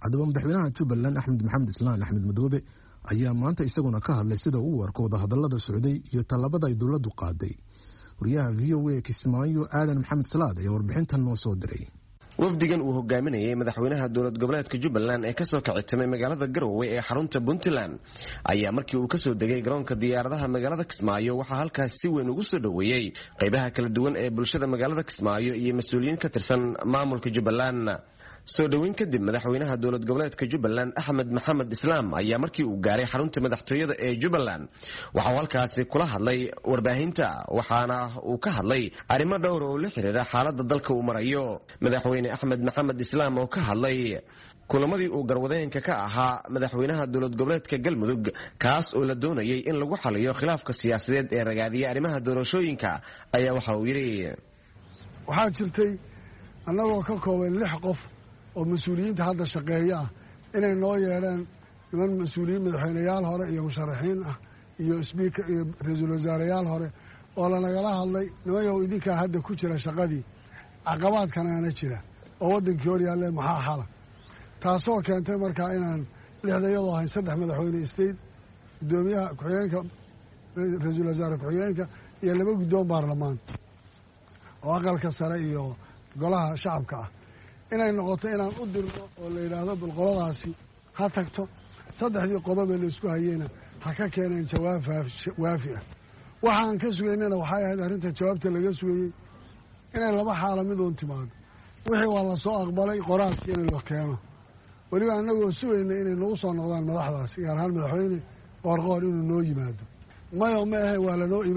haddaba madaxweynaha Jubbaland Axmed Maxamed Islaan Axmed Madoobe ayaa maanta isaguna ka hadlay sida uu warko wadahadallada socday iyo talabada ay dawladdu qaaday. wariyaha VOA Kismaayo Aadan Maxamed Salaad ayaa warbixintan noo soo diray. wafdigan uu hogaaminayay madaxweynaha dowlad goboleedka Jubbaland ee ka soo kicitamay magaalada Garowe ee xarunta Puntland ayaa markii uu ka soo degay garoonka diyaaradaha magaalada Kismaayo waxa halkaas si weyn ugu soo dhaweeyay qaybaha kala duwan ee bulshada magaalada Kismaayo iyo mas'uuliyiin ka tirsan maamulka Jubbaland. soo dhaweyn kadib madaxweynaha dowlad goboleedka Jubbaland Axmed Maxamed Islaan ayaa markii uu gaaray xarunta madaxtooyada ee Jubbaland waxa halkaas kula hadlay warbaahinta waxaana uu ka hadlay arrimo dhowr oo la xiriira xaaladda dalka uu marayo. madaxweyne Axmed Maxamed Islaan oo ka hadlay kulamadii uu garwadeenka ka ahaa madaxweynaha dowlad goboleedka Galmudug kaas oo la doonayay in lagu xaliyo khilaafka siyaasadeed ee ragaadiya arrimaha doorashooyinka ayaa waxa uu yiri waxa jirtay annagoo ka kooban 6 qof oo mas'uuliyiinta hadda shaqeeya inay noo yeeraan niman mas'uuliyiin madaxweynayaal hore iyo musharaxiin ah iyo speaker iyo ra'iisul wasaareyaal hore oo la nagala hadlay nimayow idinka hadda ku jira shaqadii caqabadkana jira oo wadankii hor yaalay maxaa xala taasoo keentay markaa inaan lixdayadoo ahayn 3 madaxweyne state gudoomiyaha ku-xigeenka ra'iisul wasaare ku-xigeenka iyo 2 gudoon baarlamaan oo aqalka sare iyo golaha shacabka ah inay noqoto inaan u dirno oo la yiraahdo bulqoladaasi ha tagto 3 qodob ee la isku hayeen ha ka keeneen jawaab waafi ah waxaan ka sugeynaa waxay ahayd arrinta jawaabta laga sugayay inay laba xaalad mid u timaado wixii waa la soo aqbalay qoraalkii in la keeno waliba anagoo sugeynaa inay nagu soo noqdaan madaxdaasi gaar ahaan madaxweyne qoorqoor inuu noo yimaado ma ahay waa la noo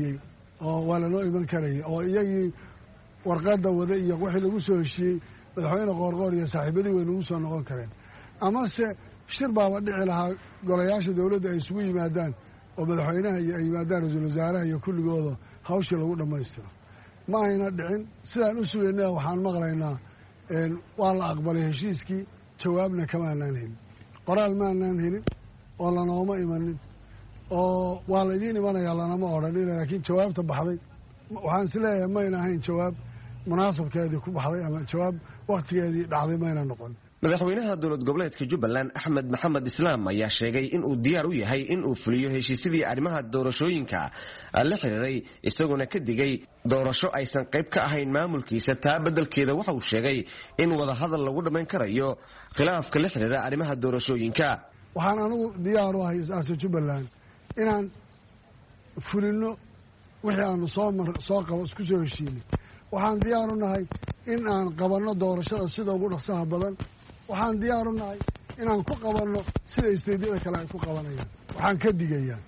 iman karayay oo iyagii warqadda wada iyo wixii lagu soo heshiiyey madaxweyne qoorqoor iyo saaxiibadii way nagu soo noqon kareen ama se shir baaba dhici lahaa golayaasha dawladda ay isugu yimaadaan oo madaxweynaha iyo ay yimaadaan ra'iisul wasaaraha iyo kulligooda hawshii lagu dhammaystiro ma ayna dhicin sidaan u sugeynaa waxaan maqlaynaa waa la aqbalay heshiiskii jawaabna kamaanaan helin qoraal maanaan helin oo lanooma imanin oo waa la idiin imanayaa lanama odhanin laakiin jawaabta baxday waxaan is leeyahay mayna ahayn jawaab munaasabkeedii ku baxday ama jawaab waqtigeedii dhacday mayna noqon. madaxweynaha dowlad goboleedka Jubbaland Axmed Maxamed Islaan ayaa sheegay in uu diyaar u yahay in uu fuliyo heshiisyadii arrimaha doorashooyinka la xiriiray isaguna ka digay doorasho aysan qayb ka ahayn maamulkiisa taa beddelkeeda waxa uu sheegay in wada hadal lagu dhameyn karayo khilaafka la xiriira arrimaha doorashooyinka. waxaan anigu diyaar u ahay Jubbaland inaan fulino wixii aanu soo qabo isku soo heshiinay waxaan diyaar u nahay in aan qabanno doorashada sida ugu dhaqsaha badan waxaan diyaar u nahay inaan ku qabanno sida isteedyada kale ay ku qabanayaan waxaan ka digayaa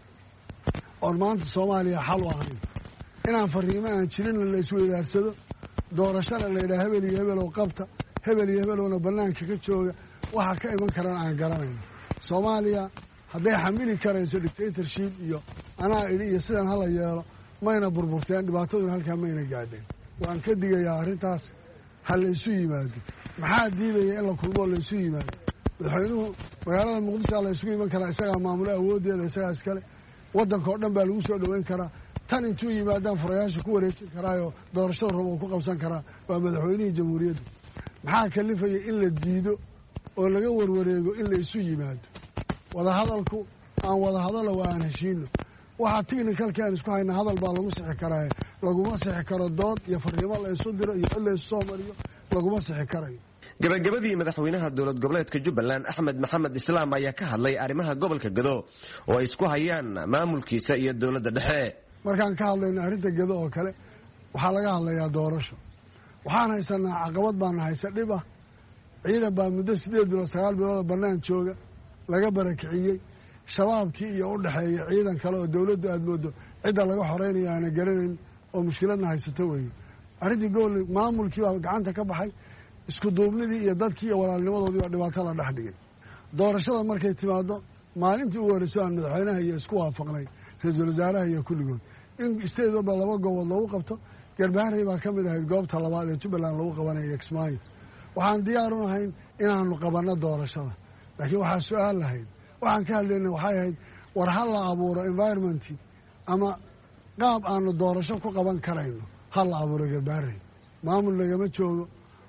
oo maanta Soomaaliya xal u ahayn inaan fariimo aan jirin la isweydaarsado doorashada la yiraahdo hebel iyo hebel oo qabta hebel iyo hebel oo banaanka ka jooga waxa ka iman karaan aan garanayno Soomaaliya hadday xamili karayso dictatorship iyo anaa iyo sidan hala yeelo mayna burburteen dhibaataduna halkaa mayna gaadheen waan ka digayaa arrintaas hal isu yimaado maxaa diidaya in la kulmo la isu yimaado madaxweynuhu magaalada Muqdisho la isugu iman karaa isaga maamul awoodeeda isaga iskale wadanka oo dhan baa lagu soo dhaweyn karaa tan intuu yimaadaan furayaasha ku wareejin karaayo doorashada rabo ku qabsan karaa waa madaxweynaha jamhuuriyadda maxaa kalifaya in la diido oo laga warwareego in la isu yimaado wada hadalku aan wada hadalo waan heshiino waxa technicalka aan isku hayna hadal baa lagu sixi karaa laguma sixi karo dood iyo fariimo la isu diro iyo la isu soo mariyo laguma sixi karayo. gabagabadii madaxweynaha dowlad goboleedka Jubbaland Axmed Maxamed Islaan ayaa ka hadlay arrimaha gobolka Gado oo ay isku hayaan maamulkiisa iyo dowladda dhexe. markaan ka hadlayno arrinta Gado oo kale waxa laga hadlayaa doorasho waxaan haysanaa caqabad baan haysa dhib ah ciidan baa muddo 8 bilood 9 bilood banaan jooga laga barakiciyay shabaabkii iyo u dhaxeeyay ciidan kale oo dawladdu aad moodo cid laga xoreynaya aan garanayn oo mushkiladna haysato weey arrintii gool maamulkii baa gacanta ka baxay isku duubnidii iyo dadkii iyo walaalnimadoodii baa dhibaato la dhex dhigay doorashada markay timaado maalintii ugu horeysay aan madaxweynaha iyo isku waafaqnay ra'iisul wasaaraha iyo kulligood in isteedooda 2 gobol lagu qabto Garbaharey baa ka mid ahayd goobta labaad ee Jubbaland lagu qabanayo Kismaayo waxaan diyaar u nahay inaanu qabanno doorashada laakiin waxaa su'aal lahayd waxaan ka hadlaynaa waxay ahayd war hal la abuuro environment ama qaab aanu doorasho ku qaban karayno hal la abuuro Garbaharey maamul lagama joogo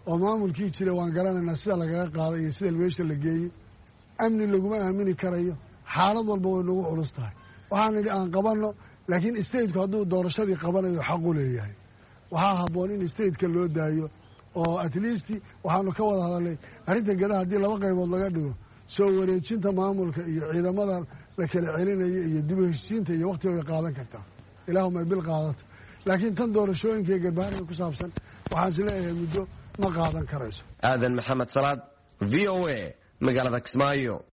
oo maamulkii jiray waan garanaynaa sida lagaga qaaday iyo sida meesha la geeyey amni laguma aamini karayo xaalad walba way nagu culus tahay waxaan nidhi aan qabanno laakiin stateku hadduu doorashadii qabanayo xaq u leeyahay waxaa habboon in stateka loo daayo oo at least waxaanu ka wada hadalnay arrinta gadaha haddii 2 qaybood laga dhigo soo wareejinta maamulka iyo ciidamada la kala celinaya iyo dib u heshiisiinta iyo waqti way qaadan kartaa ilaahumay bil qaadato laakiin tan doorashooyinka ee garbaharka ku saabsan waxaan is leeyahay muddo ma qaadan karayso aadan maxamed salaad VOA magaalada Kismaayo.